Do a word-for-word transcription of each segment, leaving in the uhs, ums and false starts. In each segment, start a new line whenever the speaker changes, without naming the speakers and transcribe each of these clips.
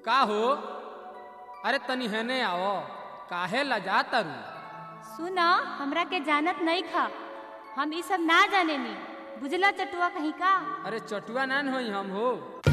का हो? अरे तनी हेने आओ, काहे लजा तारू?
सुना, हमरा के जानत नहीं खा, हम ई सब ना जाने नी। बुझला चटुआ कहीं का?
अरे चटुआ नान होई हम हो।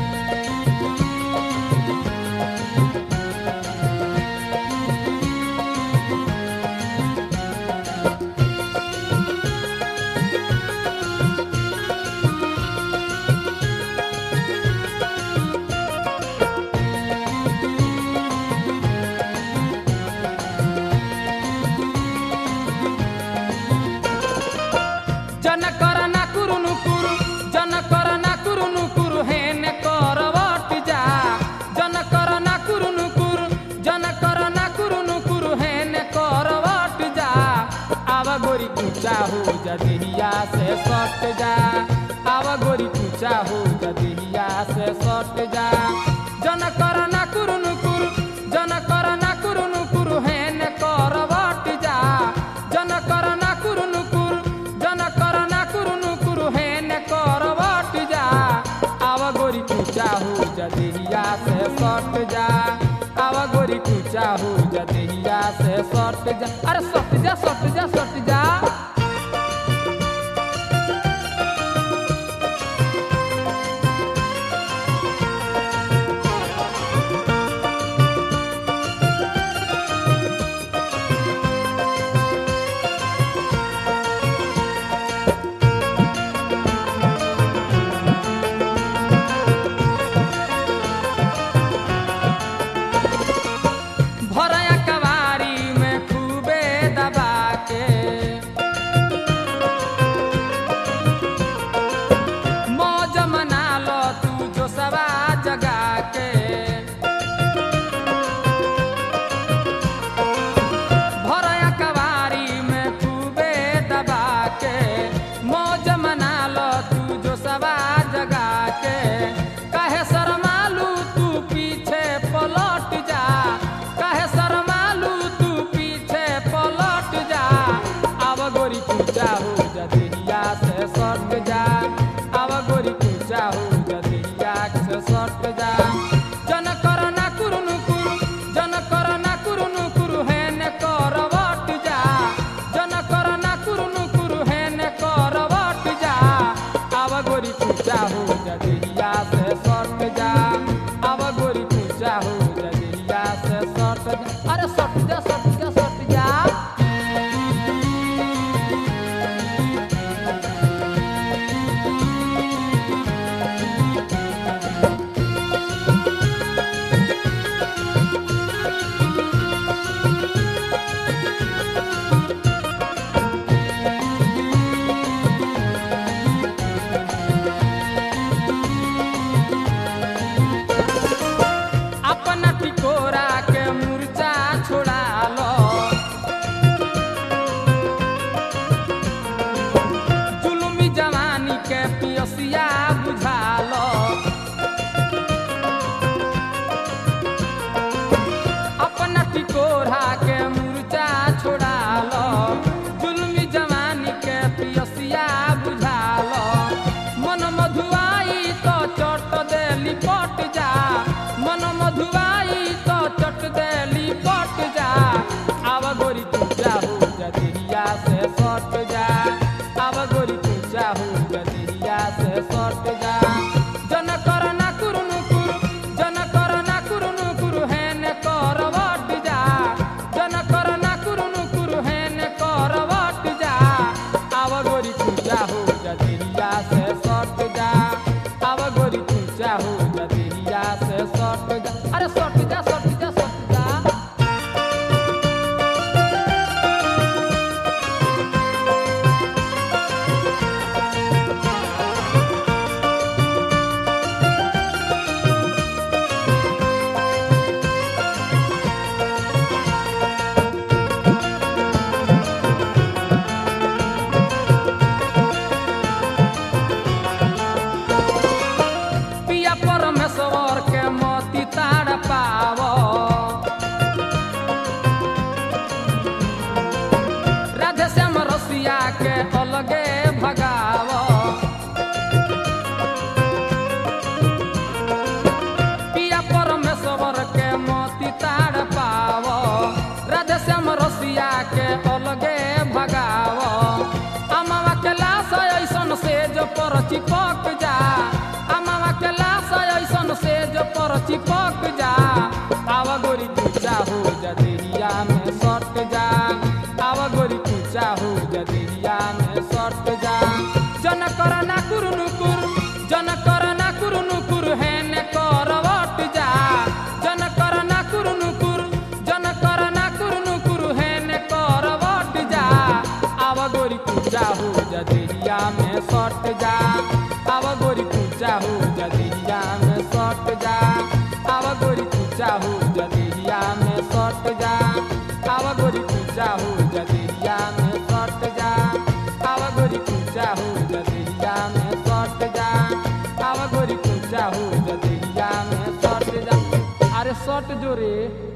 जन कर ना कुरु नुकुरु, जन कर ना कुरु नुकुरु, हेने करवट जा। जन कर ना कुरु नुकुरु, जन कर ना कुरु नुकुरु, हेने करवट जा। आवा गोरी पूछा हो जा, देहिया से सट जा। आवा गोरी पूछा हो जा, देहिया से सट जा। जन कर ना कुरु नुकुरु, जन कर ना कुरु नुकुरु, हेने करवट जा। जन कर ना कुरु नुकुरु, जन कर ना कुरु नुकुरु, हेने करवट जा। आवा गोरी पूछा हो जा, देहिया से सट जा। आवा गोरी पूछा हो जा, देहिया से सट जा। अरे सट जा सट जा सट जा। भरया कवारी में खूबे दबा के, मौज मना लो तू जो सवा जगा के। भरया कवारी में खूबे दबा के, मौज मना लो तू जो सवा जगा के। काहे शर्मालू तू पीछे पलट जा, काहे शर्मालू तू पीछे पलट जा। आवा गोरी पूछा हो जा, देहिया से सट जा। आवा गोरी पूछा हो जा, देहिया से सट जा। जन कर ना कुरु नुकुरु, जन कर ना कुरु नुकुरु, हेने करवट जा। जन कर ना कुरु नुकुरु, हेने करवट जा। आवा गोरी पूछा हो जा, देहिया से सट जा। आवा गोरी पूछा हो जा, देहिया से सट जा। अरे सट जा सट जा सट जा। अपना टिकोरा के मुर्चा छोड़ा लो, जुलुमी जवानी के पियसिया बुझा लो। अपना टिकोरा के मुर्चा छोड़ा लो, जुलुमी जवानी के पियसिया बुझा लो। मन मधुआई तो चट देली पट जा, मन मधुआई तो चट देली पट जा। आवा गोरी पूछा हो जा, देहिया से सट जा। आवा गोरी पूछा हो जा, देहिया से सट जा। जन कर ना कुरु नुकुरु, जन कर ना कुरु नुकुरु, हेने करवट जा। जन कर ना कुरु नुकुरु, हेने करवट जा। आवा गोरी पूछा हो जा, देहिया से सट जा। आवा गोरी पूछा हो जा, देहिया से सट जा। अरे सट जा सट जा सट जा। पिया परमेश्वर के मोती ताड़ पावो, राधे श्याम रसिया के अलगे भगावो। पिया परमेश्वर ऊपर चिपक जा आवा गोरी पूछा हो जा देहिया में सट जा आवा गोरी पूछा हो जा देहिया में सट जा जन कर ना कुरु नुकुर जन कर ना कुरु नुकुर है ने करवट जा जन कर ना कुरु नुकुर जन कर ना कुरु नुकुर है ने करवट जा आवा गोरी पूछा हो जा देहिया में सट जा आवा गोरी पूछा हो जा देहिया में सट जा आवा गोरी पूछा हो जा देहिया में सट जा आवा गोरी पूछा हो जा देहिया में सट जा आवा गोरी पूछा हो जा देहिया में सट जा आवा गोरी पूछा हो जा देहिया में सट जा अरे सट जो रे।